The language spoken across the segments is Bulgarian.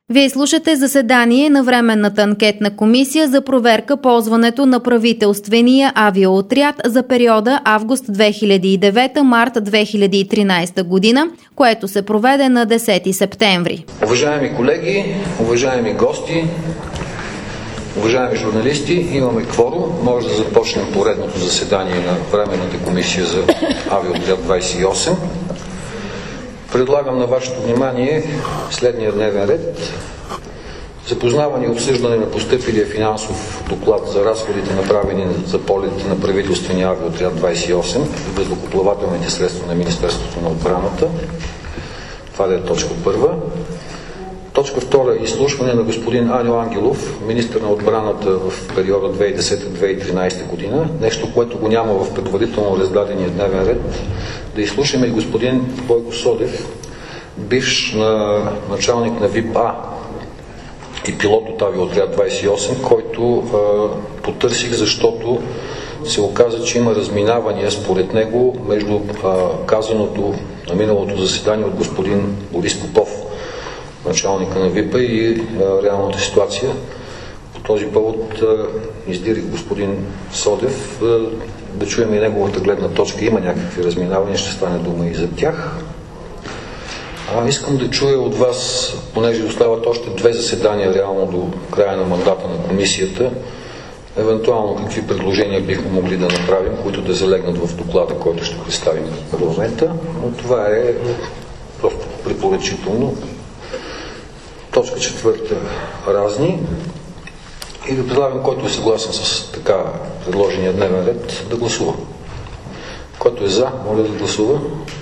Вие слушате заседание на Временната анкетна комисия за проверка ползването на правителствения авиоотряд за периода август 2009-март 2013 година, което се проведе на 10 септември. Уважаеми колеги, уважаеми гости, уважаеми журналисти, имаме кворум. Може да започнем поредното заседание на Временната комисия за авиоотряд 28. Предлагам на вашето внимание следния дневен ред. Запознаване и обсъждане на постъпилия финансов доклад за разходите, направени за полетите на правителствения авиоотряд 28 и въздухоплавателните средства на Министерството на отбраната. Това е точка първа. Точка втора – изслушване на господин Аню Ангелов, министър на отбраната в периода 2010-2013 година. Нещо, което го няма в предварително раздадения дневен ред. Да изслушаме и господин Бойко Содев, бивш началник на ВИП-А и пилот от авиоотряд 28, който потърсих, защото се оказа, че има разминавания според него между казаното на миналото заседание от господин Борис Попов, началника на ВИП-А, и реалната ситуация. По този повод издирих господин Содев да чуем и неговата гледна точка. Има някакви разминавания, ще стане дума и за тях. Искам да чуя от вас, понеже остават още 2 заседания реално до края на мандата на комисията, евентуално какви предложения бихме могли да направим, които да залегнат в доклада, който ще представим в парламента, но това е просто препоръчително. Точка 4 – разни. И да предлагам, който е съгласен с така предложения дневен ред, да гласува. Който е за, моля да гласува.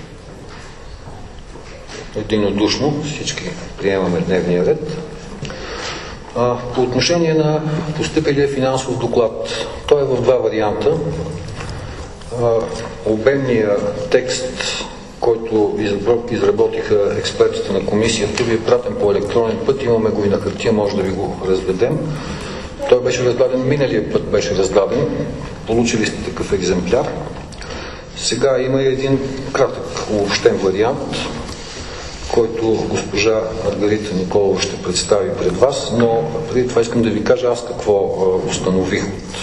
Единодушно всички приемаме дневния ред. По отношение на постъпилия финансов доклад, той е в 2 варианта. Обемният текст, който изработиха експертите на комисията, ви е пратен по електронен път, имаме го и на хартия, може да ви го раздадем. Той беше раздаден, миналия път беше раздаден, получили сте такъв екземпляр. Сега има един кратък обобщен вариант, който госпожа Маргарита Николова ще представи пред вас, но преди това искам да ви кажа аз какво установих от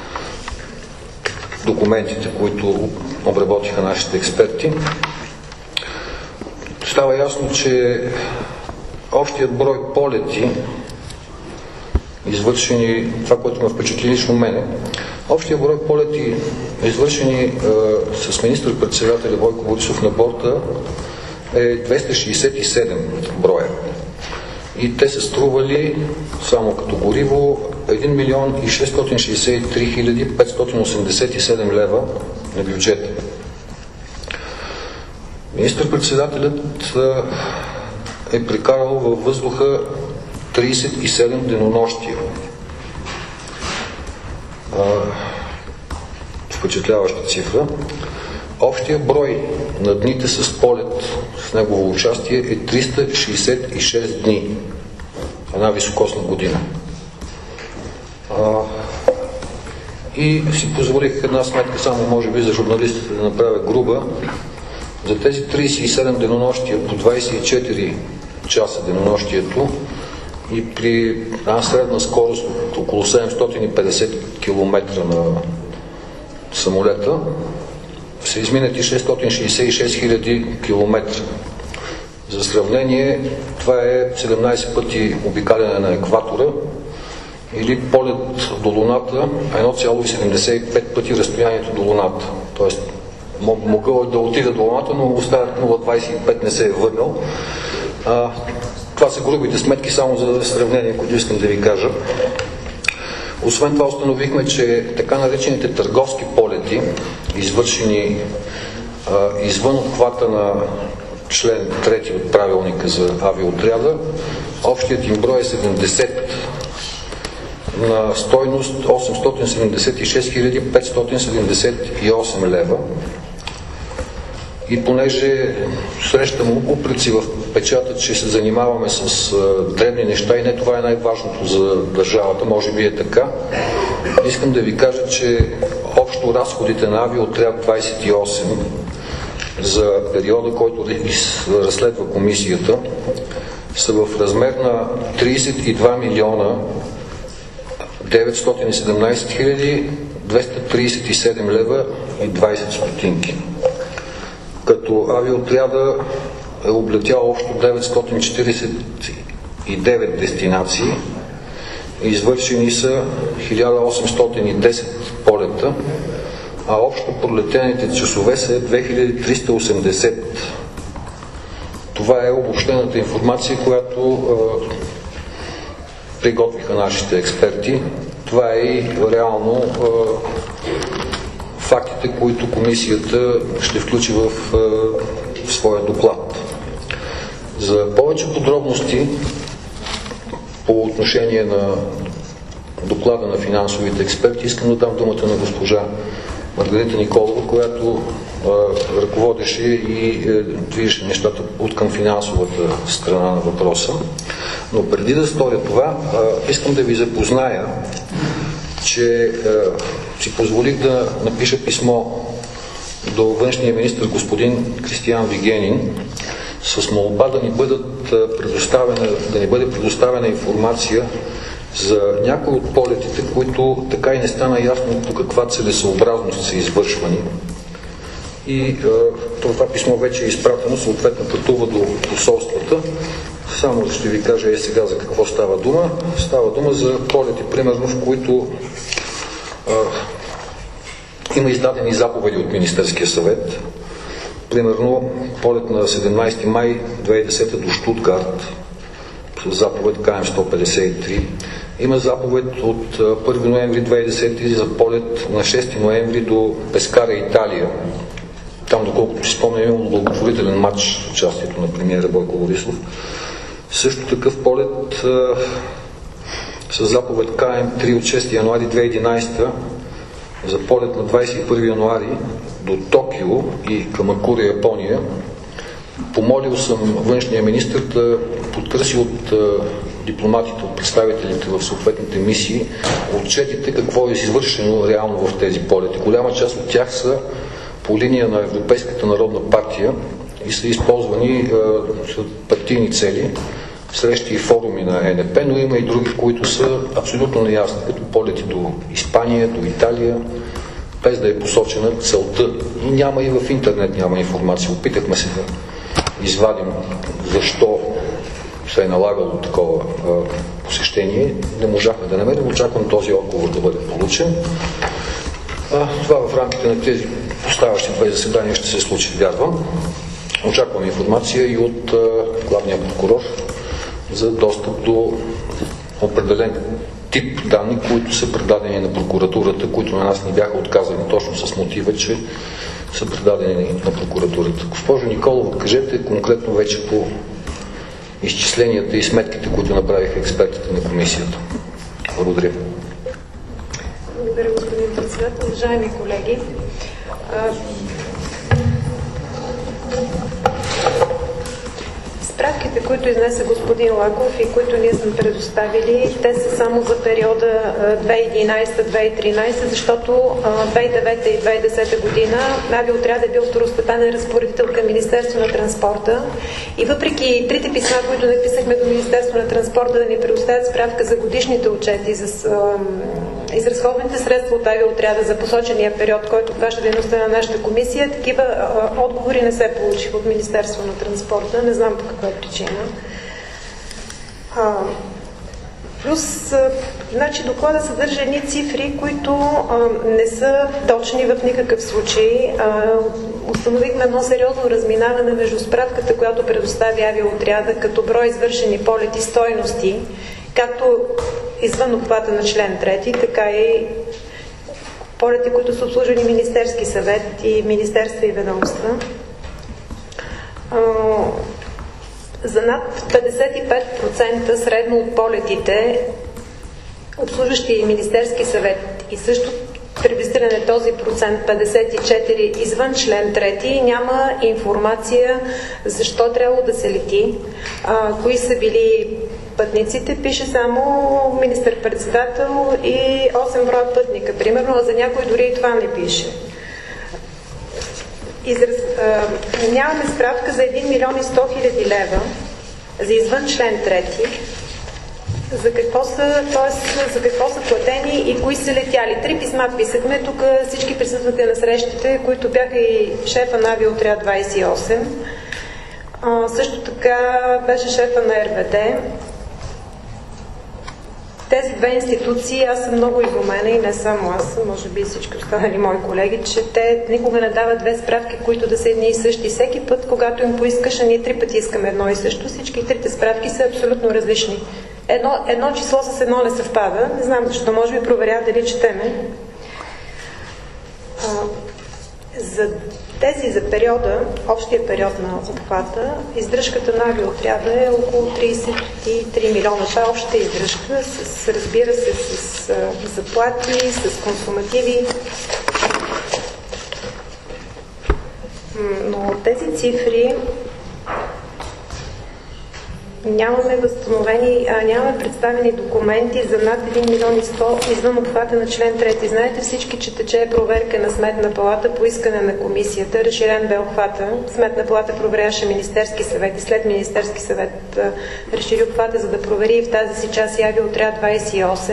документите, които обработиха нашите експерти. Става ясно, че общият брой полети, извършени, това, което ме впечатли лично мене, общият брой полети, извършени с министър-председателя Бойко Борисов на борта, е 267 броя. И те са стрували, само като гориво, 1 милион 663 хиляди 587 лева на бюджета. Министър-председателят е прекарал във въздуха 37 денонощия. Впечатляваща цифра. Общия брой на дните с полет с негово участие е 366 дни. Една високосна година. И си позволих една сметка, само може би за журналистите да направя груба. За тези 37 денонощия по 24 часа денонощието и при една средна скорост от около 750 км на самолета са изминати 666 хиляди километра. За сравнение, това е 17 пъти обикаляне на екватора или полет до Луната, 1,75 пъти разстоянието до Луната. Тоест, могъл да отида до Луната, но оставят 0,25 не се е върнал. Това са грубите сметки, само за сравнение, които искам да ви кажа. Освен това установихме, че така наречените търговски полети, извършени извън обхвата на член 3 от правилника за авиоотряда, общият им брой е 70 на стойност 876 578 лева. И понеже срещам упреци в печата, че се занимаваме с дребни неща и не това е най-важното за държавата, може би е така, искам да ви кажа, че общо разходите на авиоотряд 28 за периода, който разследва комисията, са в размер на 32 милиона 917 хиляди 237 лева и 20 стотинки. Като авиоотряда е облетял общо 949 дестинации, извършени са 1810 полета, а общо пролетените часове са 2380. Това е обобщената информация, която приготвиха нашите експерти. Това е и реално фактите, които комисията ще включи в своя доклад. За повече подробности по отношение на доклада на финансовите експерти искам да дам думата на госпожа Маргарита Николова, която ръководеше и движеше нещата от към финансовата страна на въпроса. Но преди да сторя това, искам да ви запозная, че си позволих да напиша писмо до външния министър господин Кристиан Вигенин с молба да ни бъде предоставена информация за някои от полетите, които така и не стана ясно по каква целесъобразност са извършвани. И това писмо вече е изпратено, съответно пътува до посолствата. Само ще ви кажа сега за какво става дума. Става дума за полети, примерно, в които има издадени заповеди от Министерския съвет. Примерно, полет на 17 май 2010 до Штутгарт с заповед КМ-153. Има заповед от 1 ноември 2010 за полет на 6 ноември до Пескара, Италия. Там, доколкото си спомням, имало благотворителен матч с участието на премиера Бойко Борисов. Също такъв полет с заповед КМ-3 от 6 януари 2011 за полет на 21 януари до Токио и Камакура, Япония. Помолил съм външния министър да потърси от дипломатите, от представителите в съответните мисии отчетите какво е извършено реално в тези полети. Голяма част от тях са по линия на Европейската народна партия и са използвани за партийни цели, срещи и форуми на ЕНП, но има и други, които са абсолютно неясни, като полети до Испания, до Италия, без да е посочена целта. Няма и в интернет няма информация. Опитахме се да извадим защо се е налагало такова посещение. Не можахме да намерим. Очаквам този отговор да бъде получен. Това в рамките на тези поставящи две заседания ще се случи, вярвам. Очаквам информация и от главния прокурор за достъп до определен тип данни, които са предадени на прокуратурата, които на нас ни бяха отказани точно с мотива, че са предадени на прокуратурата. Госпожо Николова, кажете конкретно вече по изчисленията и сметките, които направиха експертите на комисията. Благодаря. Благодаря, господин председател. Уважаеми колеги, справките, които изнесе господин Лаков и които ние сме предоставили, те са само за периода 2011-2013, защото 2009 и 2010 година авиоотряд е бил второстепенен разпоредител към Министерство на транспорта и въпреки трите писма, които написахме до Министерство на транспорта да ни предоставят справка за годишните отчети, за изразходваните средства от авиоотряда за посочения период, който обхваща дейността на нашата комисия, такива отговори не се получиха от Министерство на транспорта. Не знам по каква причина. Плюс, значи доклада съдържа едни цифри, които не са точни в никакъв случай. Установихме едно сериозно разминаване между справката, която предостави авиоотряда като брой извършени полети, стойности, както извън обхвата на член 3, така и полети, които са обслужвани Министерски съвет и министерства и ведомства. За над 55% средно от полетите, обслужващи Министерски съвет и също приблизителен е този процент 54 извън член 3, няма информация защо трябвало да се лети, кои са били пътниците, пише само министър-председател и 8 броя пътника, примерно, а за някой дори и това не пише. Нямаме справка за 1 милион и 100 хиляди лева, за извън член 3, за какво са платени и кои са летяли. 3 писма писахме, тук всички присъствате на срещите, които бяха и шефа на Авиоотряд 28. Също така беше шефа на РВД. Тези две институции, аз съм много изумена и не само аз, може би всички останали мои колеги, че те никога не дават две справки, които да са едни и същи. Всеки път, когато им поискаш, а ние 3 пъти искаме едно и също, всички 3 справки са абсолютно различни. Едно число с едно не съвпада. Не знам защо, може би проверя дали четеме. За периода, общия период на обхвата, издръжката на авиоотряда е около 33 милиона. Това е общата издръжка, разбира се, с заплати, с консумативи. Но тези цифри нямаме представени документи за над 1 милион и 100 извън обхвата на член 3. Знаете всички, че тече проверка на Сметна палата по искане на комисията. Разширен бе обхвата. Сметна палата проверяваше Министерски съвет и след Министерски съвет разшири обхвата, за да провери и в тази си част и Авиоотряд 28.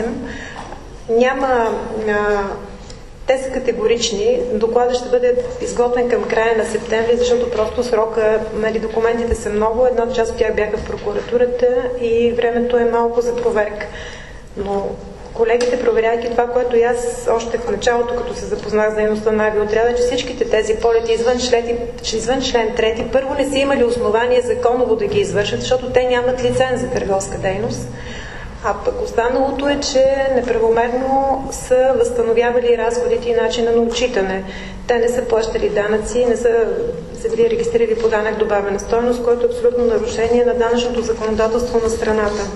Те са категорични. Докладът ще бъде изготвен към края на септември, защото просто срока, документите са много, една част от тях бяха в прокуратурата и времето е малко за проверка. Но колегите, проверяйки това, което и аз още в началото, като се запознах с дейността на авиоотряда, че всичките тези полети извън член 3, първо не са имали основание законово да ги извършат, защото те нямат лиценз за търговска дейност. А пък останалото е, че неправомерно са възстановявали разходите и начина на отчитане. Те не са плащали данъци, не са се били регистрирали по данък добавена стойност, което е абсолютно нарушение на данъчното законодателство на страната.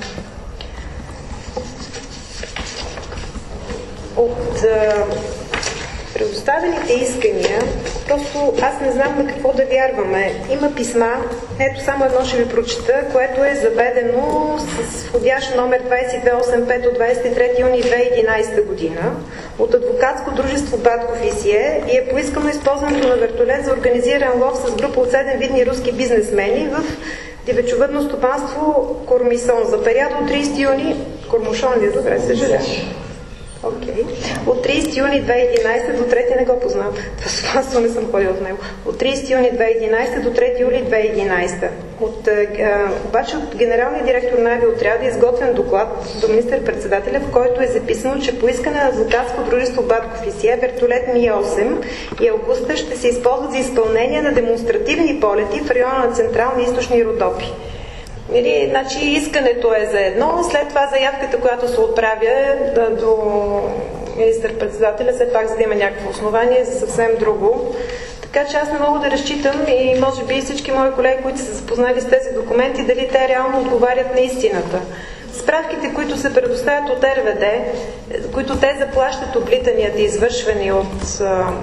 От предоставените искания, просто аз не знам на какво да вярваме. Има писма, ето само едно ще ви прочета, което е заведено с входящ номер 2285 от 23 юни 2011 година от адвокатско дружество Батков и Сие и е поискано използването на вертолет за организиран лов с група от 7 видни руски бизнесмени в дивечовъдно стопанство Кормисон за период от 30 юни... Кормушон ли? Добре, съжалявам. Okay. От 30 юни 2011 до 3... Не го познавам. Това стопанство не съм ходила в него. От 30 юни 2011 до 3 юли 2011. Обаче от генералния директор на авиоотряда е изготвен доклад до министър-председателя, в който е записано, че по искане на адвокатско дружество Батков и Сие, вертолет Ми-8 и Августа ще се използват за изпълнение на демонстративни полети в района на Централни и Източни Родопи. Значи искането е за едно, след това заявката, която се отправя до министър-председателя, все пак за да има някакво основание за съвсем друго. Така че аз не мога да разчитам и може би всички мои колеги, които са запознали с тези документи, дали те реално отговарят на истината. Справките, които се предоставят от РВД, които те заплащат облитанията, извършвани от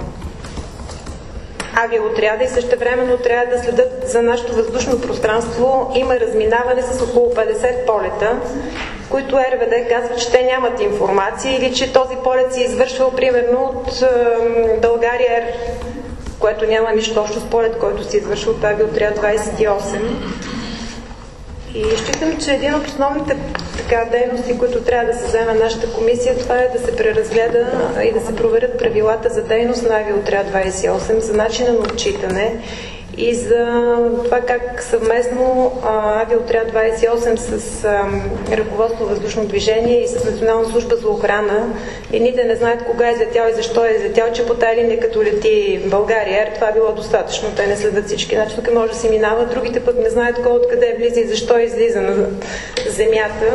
авиоотряда и същевременно трябва да следят за нашето въздушно пространство, има разминаване с около 50 полета, които РВД казва, че те нямат информация или че този полет се извършвал примерно от България Ер, което няма нищо общо с полет, който се извършва от Авиоотряд 28. И считам, че един от основните дейности, които трябва да се вземе нашата комисия, това е да се преразгледа и да се проверят правилата за дейност на Авиоотряд 28, за начина на отчитане и за това как съвместно Авиоотряд 28 с ръководство въздушно движение и с Национална служба за охрана, едните не знаят кога е излетял и защо е излетял, че по тази линия като лети България Ер, това било достатъчно, те не следват всички. Значи тук може да се минава, другите пък не знаят кой откъде влиза и защо излиза на земята.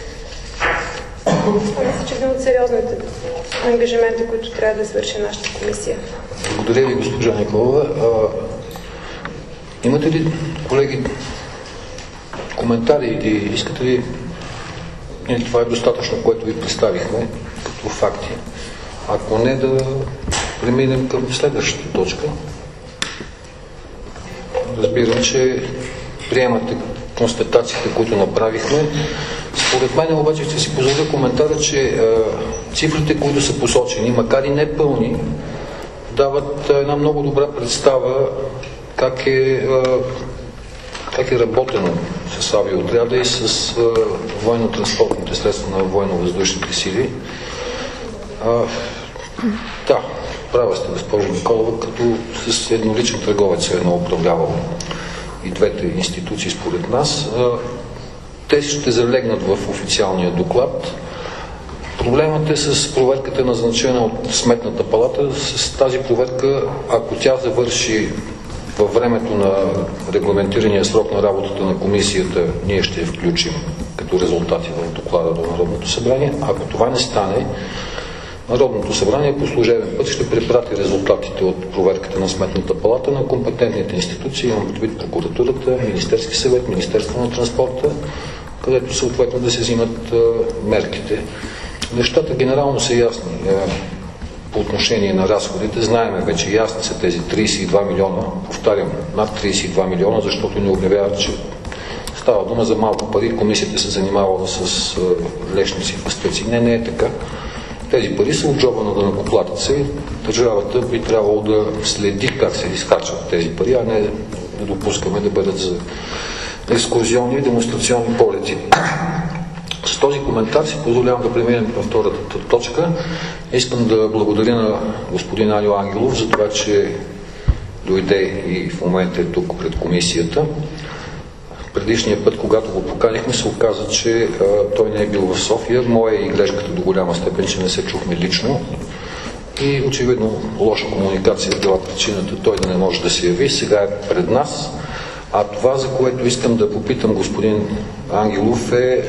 Мисля, че един от сериозните ангажименти, които трябва да свърши нашата комисия. Благодаря ви, госпожа Николова. Имате ли, колеги, коментари или искате ли... Това е достатъчно, което ви представихме като факти. Ако не, да преминем към следващата точка. Разбирам, че приемате констатациите, които направихме. Според мен обаче ще си позволя коментара, че цифрите, които са посочени, макар и не пълни, дават една много добра представа как е как е работено с авиоотряда и с военно-транспортните средства на военно-въздушните сили. Да, права сте, госпожо Николова, като с едноличен търговец е управлявал и двете институции според нас. Те ще залегнат в официалния доклад. Проблемът е с проверката, назначена от Сметната палата. С тази проверка, ако тя завърши във времето на регламентирания срок на работата на комисията, ние ще я включим като резултати в доклада до Народното събрание. Ако това не стане, Народното събрание по служебен път ще препрати резултатите от проверката на Сметната палата на компетентните институции, имам предвид прокуратурата, Министерски съвет, Министерство на транспорта, където съответно да се взимат мерките. Нещата генерално са ясни. По отношение на разходите, знаеме вече, ясни са тези 32 милиона, повтарям, над 32 милиона, защото ни обявяват, че става дума за малко пари, комисията се занимавала с лешници и пастъци. Не е така. Тези пари са от джоба на данъкоплатеца и държавата би трябвало да следи как се изхарчват тези пари, а не да допускаме да бъдат за екскурзионни и демонстрационни полети. С този коментар си позволявам да преминем към втората точка. Искам да благодаря на господин Аню Ангелов за това, че дойде и в момента е тук пред комисията. Предишния път, когато го поканихме, се оказа, че той не е бил в София. Моя и грешката до голяма степен, че не се чухме лично. И очевидно лоша комуникация е била причината той да не може да се яви. Сега е пред нас. А това, за което искам да попитам господин Ангелов, е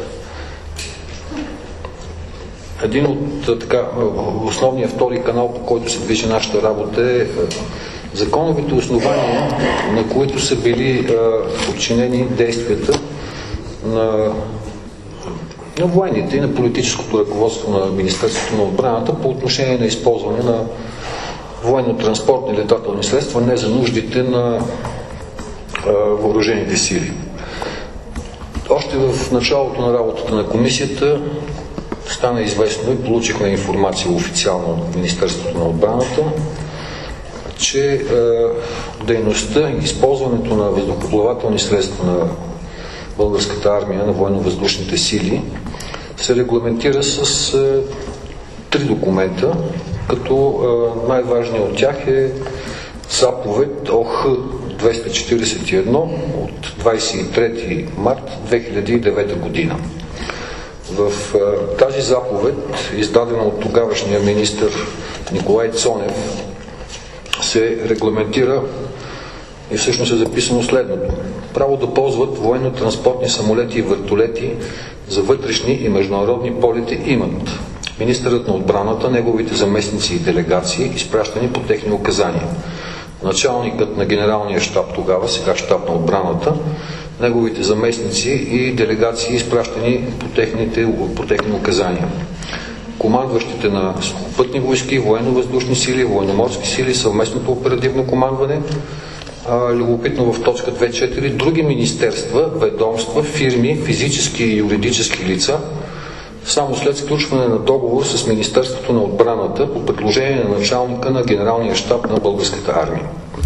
един от основния втори канал, по който се движи нашата работа, е законовите основания, на които са били подчинени действията на военните и на политическото ръководство на Министерството на отбраната по отношение на използване на военно-транспортни летателни средства не за нуждите на въоръжените сили. Още в началото на работата на комисията стана известно и получихме информация официално от Министерството на отбраната, че дейността и използването на въздухоплавателни средства на българската армия, на военно-въздушните сили, се регламентира с 3 документа, като най-важният от тях е заповед ОХ 241 от 23 март 2009 година. В тази заповед, издадена от тогавашния министър Николай Цонев, се регламентира и всъщност е записано следното. Право да ползват военно-транспортни самолети и вертолети за вътрешни и международни полети имат министърът на отбраната, неговите заместници и делегации, изпращани по техни указания. Началникът на генералния щаб тогава, сега щаб на отбраната, неговите заместници и делегации, изпращани по техни указания. Командващите на сухопътни войски, военно-въздушни сили, военноморски сили, съвместното оперативно командване. Любопитно в точка 2.4 други министерства, ведомства, фирми, физически и юридически лица, само след сключване на договор с Министерството на отбраната по предложение на началника на Генералния щаб на Българската армия.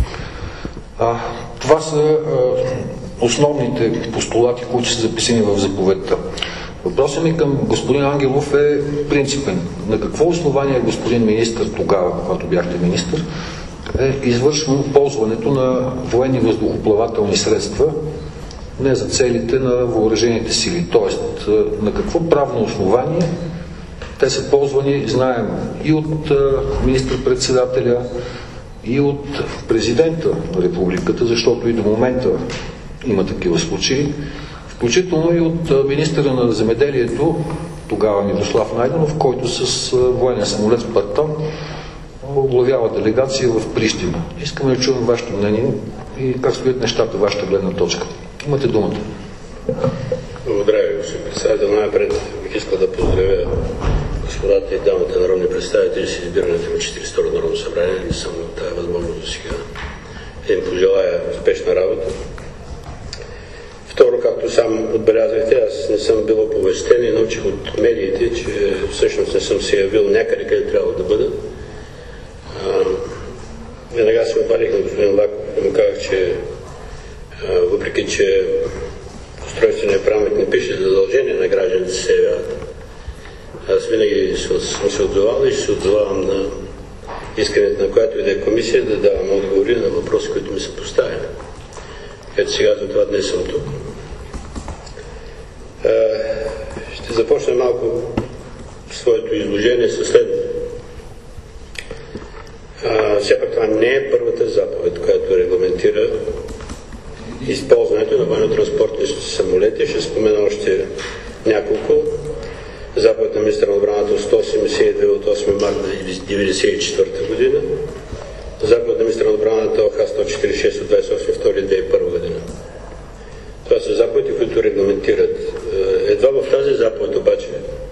Това са основните постулати, които са записани в заповедта. Въпросът ми към господин Ангелов е принципен. На какво основание господин министър тогава, когато бяхте министър, е извършено ползването на военни въздухоплавателни средства не за целите на въоръжените сили? Тоест, на какво правно основание те са ползвани, знаем, и от министър-председателя, и от президента на републиката, защото и до момента има такива случаи, включително и от министъра на земеделието, тогава Мирослав Найденов, който с военен самолет в Партан оглавява делегация в Прищина. Искаме да чуем вашето мнение и как стоят нещата, вашата гледна точка. Имате думата. Благодаря ви, господин председател. Най-пред бих искал да поздравя господата и дамата народни представители с избирането на 42-ро Народно събрание. Не съм на тази възможност до сега. Им пожелая успешна работа. Второ, както сам отбелязахте, аз не съм бил оповестен и научих от медиите, че всъщност не съм се явил някъде, къде трябва да бъда. Веднага се обадих на господин Лаков и му казах, че въпреки въпреки че устройственият правилник не пише задължение на гражданите да се явяват. Аз винаги съм се отзовал и ще се отзовавам на искането на която и да е комисия да давам отговори на въпроси, които ми са поставени. Ето сега за това днес съм тук. Ще започна малко своето изложение със следното. Все пак това не е първата заповед, която регламентира използването на военно-транспортни самолети. Ще спомена още няколко. Заповед на министъра на отбраната 182 от 8 марта 1994 година. Заповед на министъра на отбраната ОХ 146 от 28.2.2001 година. Това са заповеди, които регламентират. Едва в тази заповед обаче,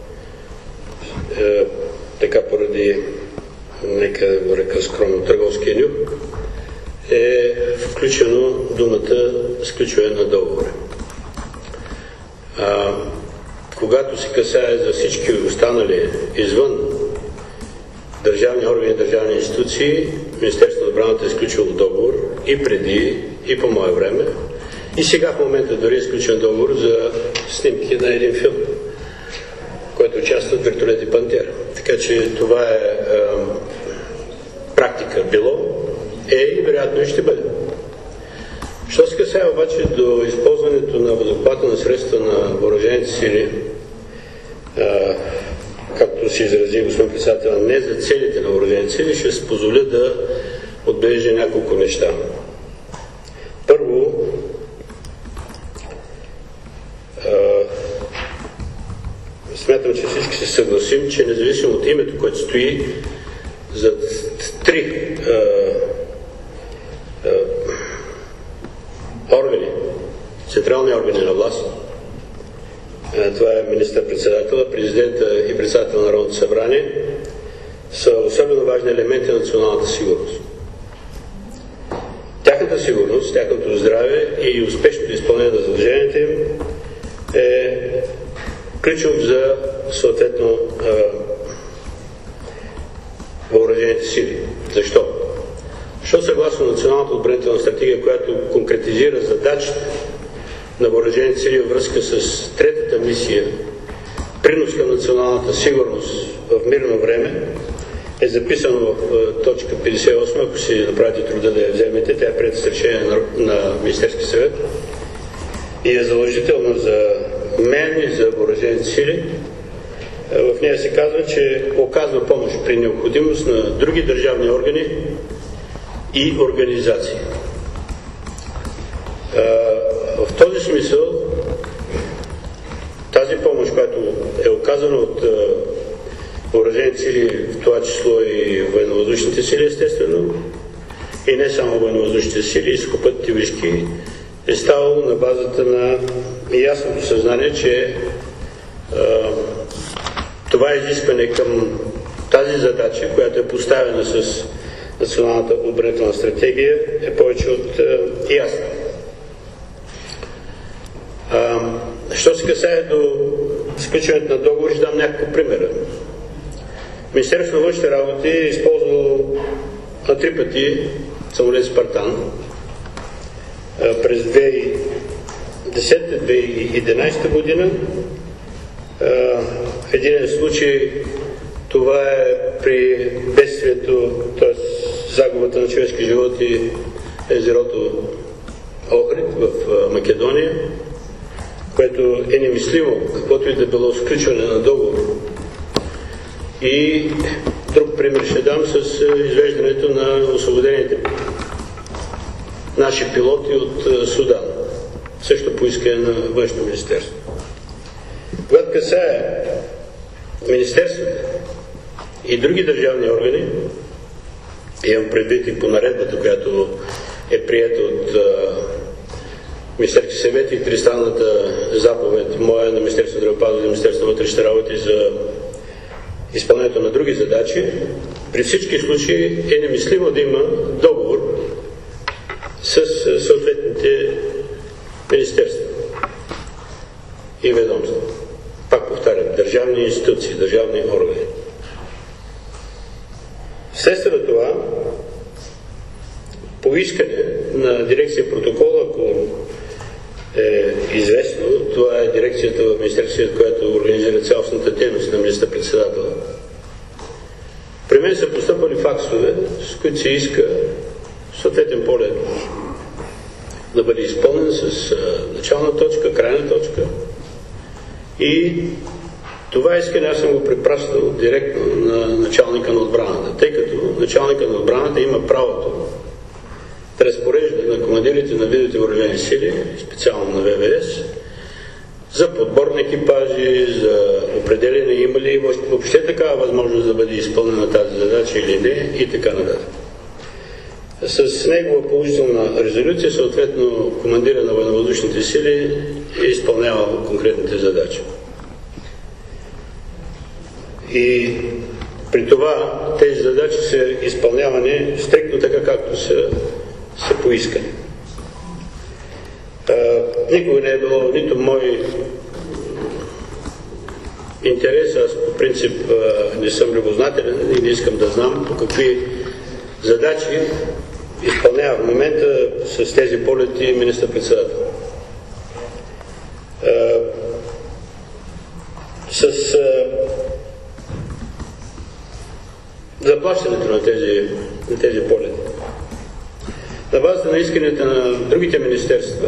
така поради, нека да го река скромно, търговския нюх, е включено думата сключване на договори. Когато се касае за всички останали извън държавни органи и държавни институции, Министерството на отбраната е изключило договор и преди, и по мое време, и сега в момента дори е изключен договор за снимки на един филм, който участват вертолети Пантера. Така че това е практика било, и вероятно и ще бъде. Що се касае обаче до използването на въздухоплавателни средства на въоръжените сили, както се изрази господин председател, не за целите на въоръжените сили, ще се позволя да отбележа няколко неща. Първо, смятам, че всички се съгласим, че независимо от името, което стои за три органи, централни органи на власт, това е министър-председателя, президента и председател на Народното събрание, са особено важни елементи на националната сигурност. Тяхната сигурност, тяхното здраве и успешното изпълнение на задълженията им е ключов за съответно въоръжените сили. Защо? Защото съгласно Националната отбранителна стратегия, която конкретизира задачите на въоръжените сили във връзка с третата мисия, принос към националната сигурност в мирно време, е записано в точка 58, ако си направите труда да я вземете, тя е приета с решение на Министерския съвет и е задължителна за мен и за въоръжените сили. В нея се казва, че оказва помощ при необходимост на други държавни органи и организации. В този смисъл тази помощ, която е оказана от въоръжените сили, в това число и военновъздушните сили, естествено, и не само военновъздушните сили, и сухопътните войски, е ставало на базата на ясното съзнание, че това изискване към тази задача, която е поставена с Националната отбранителна стратегия, е повече от ясна. Що се касае до сключването на договори, ще дам няколко примера. Министерството на външните работи е използвало на 3 пъти самолет Спартан. През 2010-2011 година. В един случай това е при бедствието, т.е. загубата на човешки животи, езерото Охрид в Македония, което е немислимо, каквото и да било сключване на договор. И друг пример ще дам с извеждането на освободените наши пилоти от Судан, също по искане на Външно министерство. Когато касае министерството и други държавни органи, имам предвид и по наредбата, която е приета от Министерски съвет и тристранната заповед моя на Министерството на здравеопазването и Министерството на вътрешните работи за изпълнението на други задачи, при всички случаи е немислимо да има договор с съответните министерства и ведомства. Пак повтарям, държавни институции, държавни органи. Вследствие на това, по искане на дирекция протокола, ако е известно. Това е дирекцията в Министерството, която организира цялостната дейност на министър-председателя. При мен са постъпвали факсове, с които се иска съответен полет да бъде изпълнен с начална точка, крайна точка. И това искане аз съм го препращал директно на началника на отбраната, тъй като началника на отбраната има правото да разпорежда на командирите на видовете въоръжени сили, специално на ВВС, за подбор на екипажи, за определене има ли въобще такава възможност да бъде изпълнена тази задача или не и така нататък. С негова положителна резолюция, съответно, командира на военновъздушните сили е изпълнявал конкретните задачи. И при това тези задачи са изпълнявани стриктно така, както са поискани. Никога не е било нито мой интерес, аз по принцип не съм любознателен и не искам да знам по какви задачи изпълнява в момента с тези полети министър-председател. С заплащането на тези полети. На базата на исканията на другите министерства,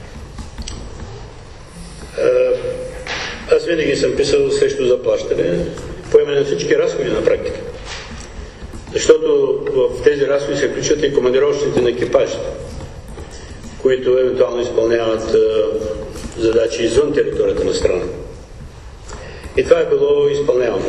аз винаги съм писал срещу заплащане, поемане на всички разходи на практика. Защото в тези разходи се включват и командировъчните на екипажите, които евентуално изпълняват задачи извън територията на страна. И това е било изпълнявано.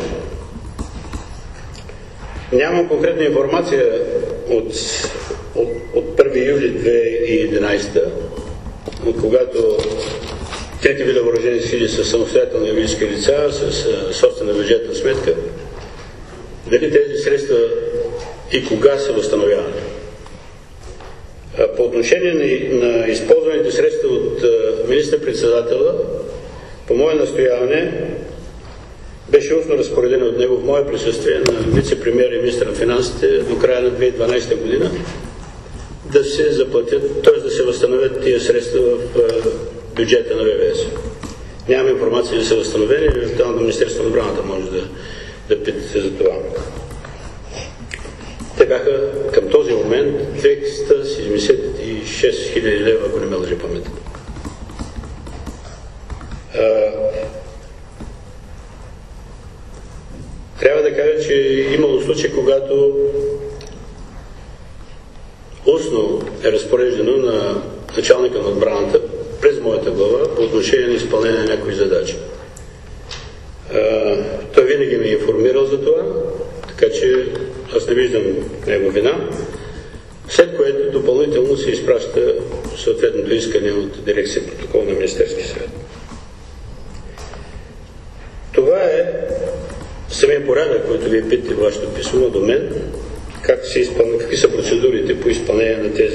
Нямам конкретна информация от 1 юли 2011, от когато трети вида въоръжени сили са самостоятелни юридически лица с собствена бюджетна сметка, дали тези средства и кога се възстановяват. По отношение на използваните средства от министър-председателя, по мое настояване, беше устно разпоредено от него в мое присъствие на вице-премиер и министър на финансите до края на 2012 година да се заплатят, т.е. да се възстановят тия средства в бюджета на ВВС. Нямам информация да са възстановени, евентуално Министерството на отбраната може да питате за това. Те бяха към този момент 276 хиляди лева, ако не ме лъже паметта. Трябва да кажа, че имало случай, когато устно е разпореждано на началника на отбраната през моята глава по отношение на изпълнение на някои задачи. Той винаги ме е информирал за това, така че аз не виждам него вина, след което допълнително се изпраща съответното искане от дирекция протокол на Министерския съвет. Това е самия порядък, който вие питате в вашето писмо до мен, какви са процедурите по изпълнение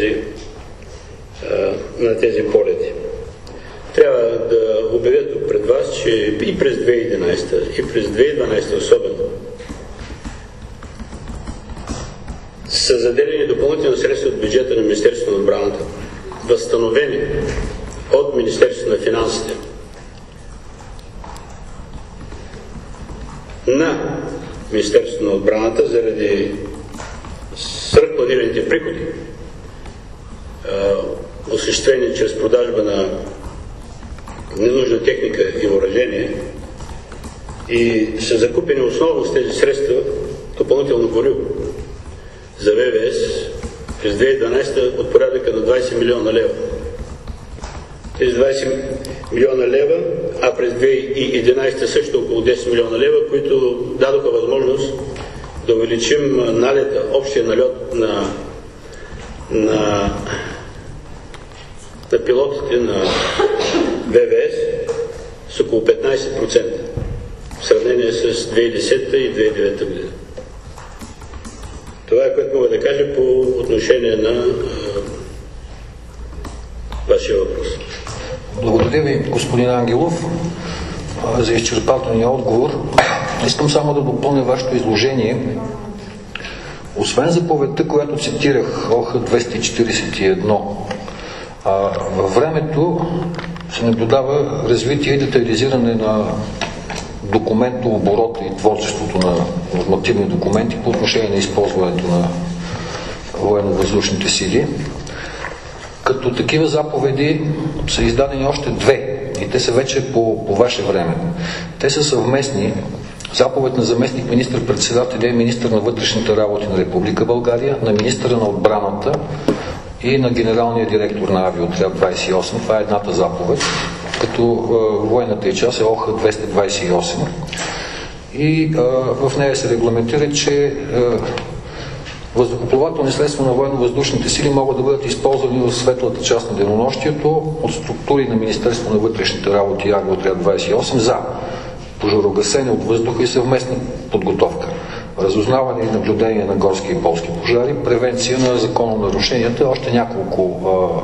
на тези полети. Трябва да обявя тук пред вас, че и през 2011, и през 2012 особено, са заделени допълнителни средства от бюджета на Министерството на отбраната, възстановени от Министерството на финансите на Министерството на отбраната заради свръхпланираните приходи, осъществени чрез продажба на ненужна техника и въоръжение, и са закупени основно с тези средства допълнително гориво за ВВС през 2012 от порядъка на 20 милиона лева. Тези 20 милиона лева, а през 2011 също около 10 милиона лева, които дадоха възможност да увеличим налета, общия налет на пилотите на ВВС с около 15% в сравнение с 2010 и 2009 година. Това е, което мога да кажа по отношение на вашия въпрос. Благодаря ви, господин Ангелов, за изчерпателния отговор. Искам само да допълня вашето изложение. Освен заповедта, която цитирах, ОХ 241 Във времето се наблюдава развитие и детайлизиране на документооборота и творчеството на нормативни документи по отношение на използването на военно-въздушните сили. Като такива заповеди са издадени още две и те са вече по ваше време. Те са съвместни. Заповед на заместник министър-председателя и министър на вътрешните работи на Република България, на министъра на отбраната и на генералния директор на Авиоотряд 28. Това е едната заповед, като военната и част е ОХ 228. И в нея се регламентира, че въздухоплавателни средства на военно-въздушните сили могат да бъдат използвани в светлата част на денонощието от структури на Министерство на вътрешните работи и Авиоотряд 28 за пожарогасене от въздуха и съвместна подготовка, разузнаване и наблюдение на горски и полски пожари, превенция на закононарушенията, още няколко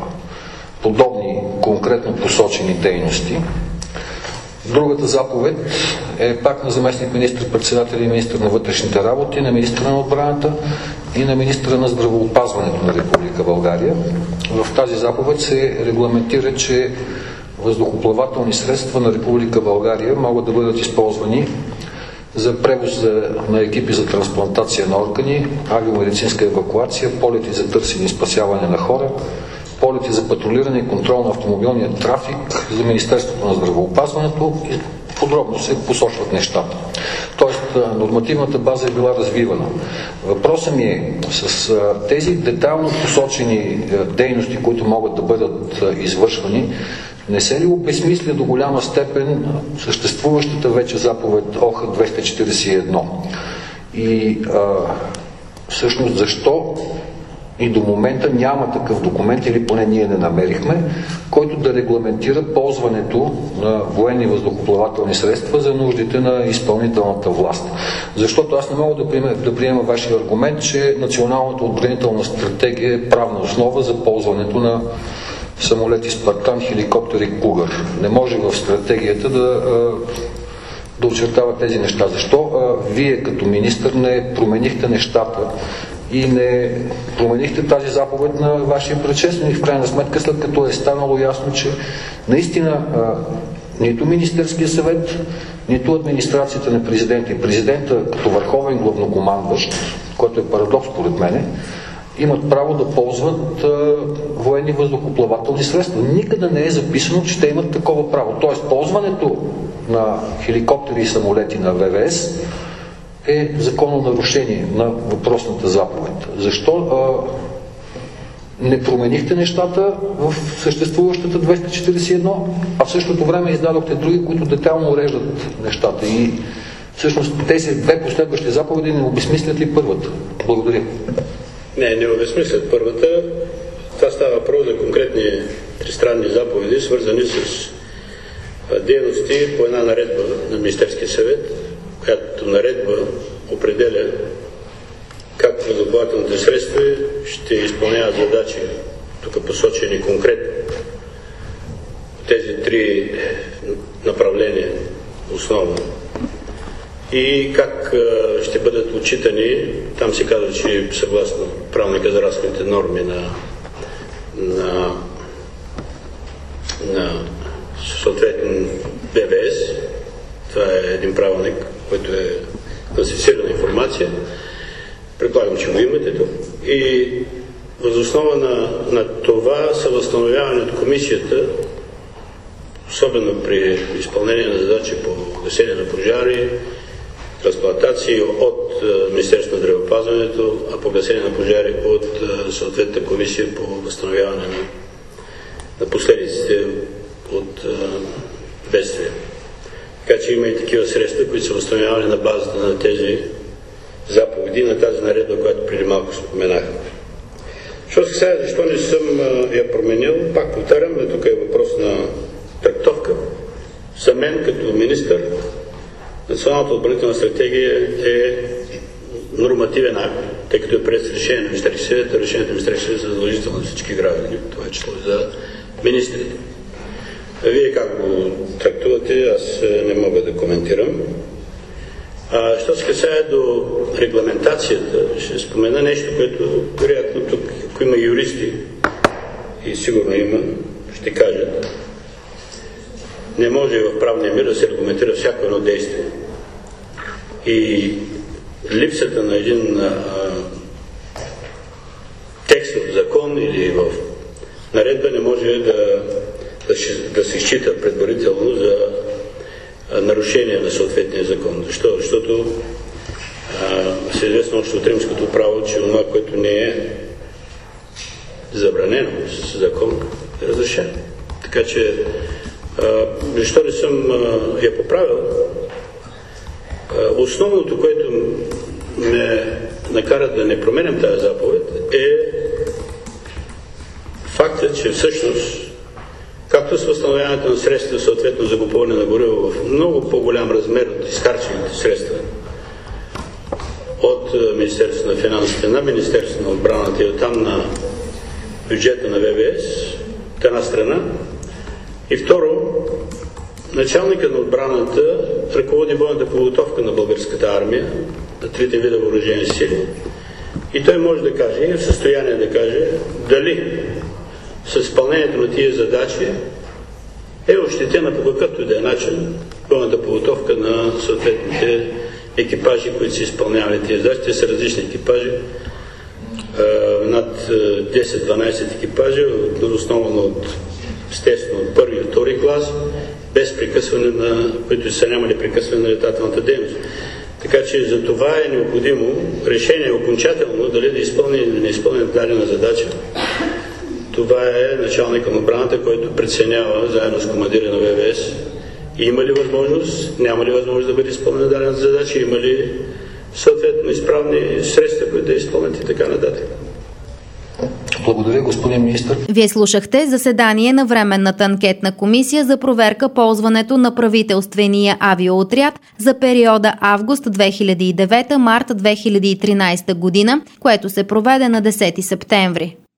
подобни конкретно посочени дейности. Другата заповед е пак на заместник министър-председателя и министър на вътрешните работи, на министъра на отбраната и на министъра на здравеопазването на Република България. В тази заповед се регламентира, че въздухоплавателни средства на Република България могат да бъдат използвани за превоз на екипи за трансплантация на органи, авиомедицинска евакуация, полети за търсене и спасяване на хора, полети за патрулиране и контрол на автомобилния трафик за Министерството на здравеопазването и подробно се посочват нещата. Тоест, нормативната база е била развивана. Въпросът ми е, с тези детайлно посочени дейности, които могат да бъдат извършвани, не се ли обезмисля до голяма степен съществуващата вече заповед ОХ 241? И всъщност защо и до момента няма такъв документ, или поне ние не намерихме, който да регламентира ползването на военни въздухоплавателни средства за нуждите на изпълнителната власт. Защото аз не мога да приема вашия аргумент, че националната отбранителна стратегия е правна основа за ползването на самолети Спартан, хеликоптери Кугър. Не може в стратегията да очертава тези неща. Защо вие като министър не променихте нещата и не променихте тази заповед на вашия предшественик, в крайна сметка, след като е станало ясно, че наистина нито Министерския съвет, нито администрацията на президента и президента като върховен главнокомандващ, което е парадокс според мене, имат право да ползват военни въздухоплавателни средства. Никъде не е записано, че те имат такова право. Тоест, ползването на хеликоптери и самолети на ВВС е закононарушение на въпросната заповед. Защо не променихте нещата в съществуващата 241, а в същото време издадохте други, които детайлно уреждат нещата? И всъщност тези две последващи заповеди не обезмислят ли първата? Благодаря. Не обезмислят първата. Това става въпрос за конкретни тристранни заповеди, свързани с дейности по една наредба на Министерския съвет, която наредба определя как въздухоплавателните средства ще изпълняват задачи, тук посочени конкретно тези три направления основно. И как ще бъдат отчитани, там се казва, че съгласно правилника за разходните норми на съответен БВС, това е един правилник, който е класифицирана информация, предполагам, че го имате тук. И въз основа на това са възстановяване от комисията, особено при изпълнение на задачи по гасене на пожари, трансплантации от Министерството на здравеопазването, а по гасене на пожари от съответната комисия по възстановяване на последиците от бедствия. Така че има и такива средства, които са възстановявани на базата на тези заповеди, на тази наредба, която преди малко споменах. Що се касае, защо не съм я променил, пак повтарям, тук е въпрос на трактовка. За мен, като министър, Националната отбранителна стратегия е нормативен акт, тъй като е приет решение на Министерския съвет, решението на Министерския съвет е задължително за всички граждани, това е число за министрите. Вие как го трактувате, аз не мога да коментирам. Що се касае до регламентацията, ще спомена нещо, което вероятно тук, ако има юристи, и сигурно има, ще кажат, не може в правния мир да се аргументира всяко едно действие. И липсата на един текст в закон или в наредба не може да се счита предварително за нарушение на съответния закон. Защо? Защото се известно още от римското право, че това, което не е забранено с закон, е разрешено. Така че, защо не съм я поправил, основното, което ме накара да не променям тази заповед, е факта, че всъщност, както с възстановяването на средства, съответно за купуване на гориво в много по-голям размер от изхарчените средства от Министерството на финансите на Министерството на отбраната и оттам на бюджета на ВВС, от една страна. И второ, началника на отбраната ръководи бойната подготовка на българската армия, на трите вида въоръжени сили. И той може да каже, и е в състояние да каже, дали с изпълнението на тия задачи е ощетена по какъвто и да е начин бойната подготовка на съответните екипажи, които са изпълнявали тия задачи. Те са различни екипажи, над 10-12 екипажа, основно от естествено от първи и втори клас, без прекъсване които са нямали прекъсване на летателната дейност. Така че за това е необходимо решение окончателно дали да изпълни или да не изпълни дадена задача. Това е началника на отбраната, който преценява заедно с командира на ВВС има ли възможност, няма ли възможност да бъде изпълнена дадена задача, има ли съответно изправни средства, които да изпълнят и така нататък. Благодаря, господин министър. Вие слушахте заседание на Временната анкетна комисия за проверка ползването на правителствения авиоотряд за периода август 2009 – март 2013 година, което се проведе на 10 септември.